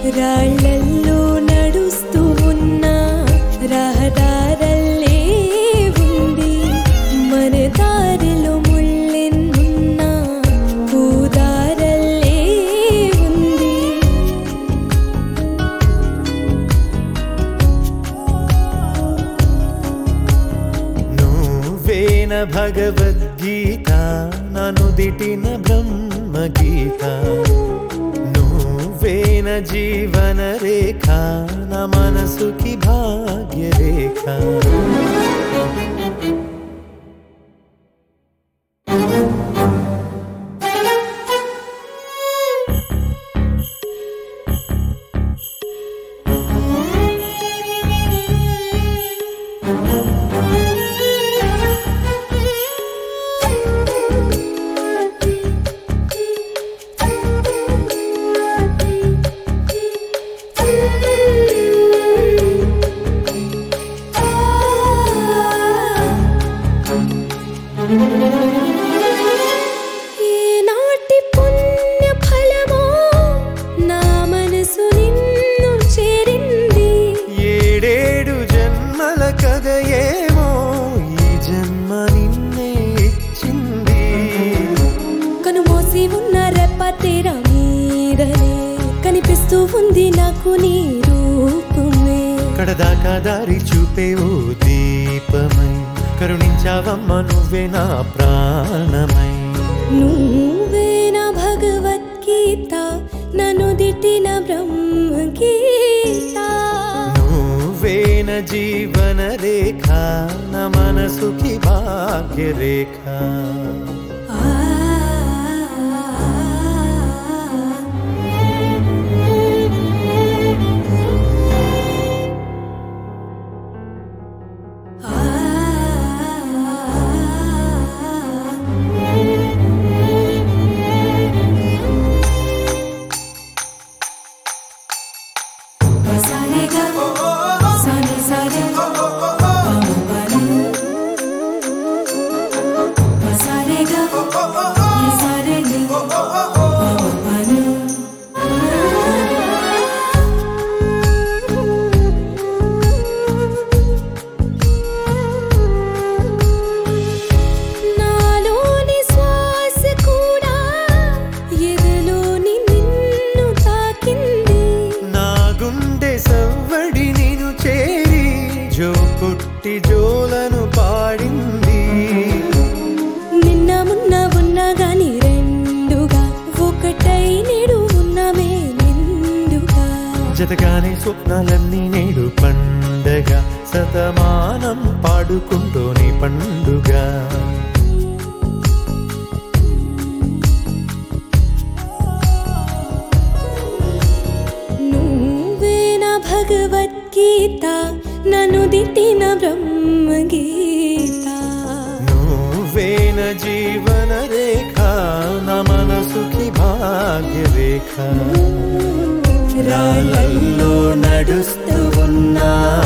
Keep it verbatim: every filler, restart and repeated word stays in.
రాళ్ళల్లో నడుస్తూ ఉన్నా రహదారల్లే ఉంది మన దారిలో ముళ్ళెన్నున్నా పూదారల్లే ఉంది నువ్వేన భగవద్గీత ననుదిటిన బ్రహ్మగీత నువ్వేన జీవన రేఖ నా మనసుకి భాగ్య రేఖ ఈనాటి పుణ్య ఫలమో నా మనసు నిన్ను చేరింది ఏడేడు జన్మల కథయేమో ఈ జన్మ నిన్నే ఇచ్చింది కనుమూసి ఉన్న రెప్ప తెర మీరనే కనిపిస్తూ ఉంది నాకు నీ రూపమే కడదాకా దారి చూపే ఓ దీపమై కరుణించావమ్మ నువ్వే నా ప్రాణమై నువ్వే నా భగవద్గీత నన్ను దిట్టిన బ్రహ్మగీత నువ్వే నా జీవన రేఖ నా మనసుకి భాగ్య రేఖ కొట్టి జోలను పాడింది నిన్న మున్న ఉన్నా గాని రెండుగా ఒకటై నేడు ఉన్నమే నిండుగా జతగానే స్వప్నాలన్నీ నేడు పండగ శతమానం పాడుకుంటూనే పండుగ నువ్వే నా భగవద్గీత నన్ను దిట్టిన బ్రహ్మగీత నువ్వే నా జీవన రేఖ నా మనసుకి భాగ్య రేఖ రాళ్ళల్లో నడుస్తూ ఉన్నా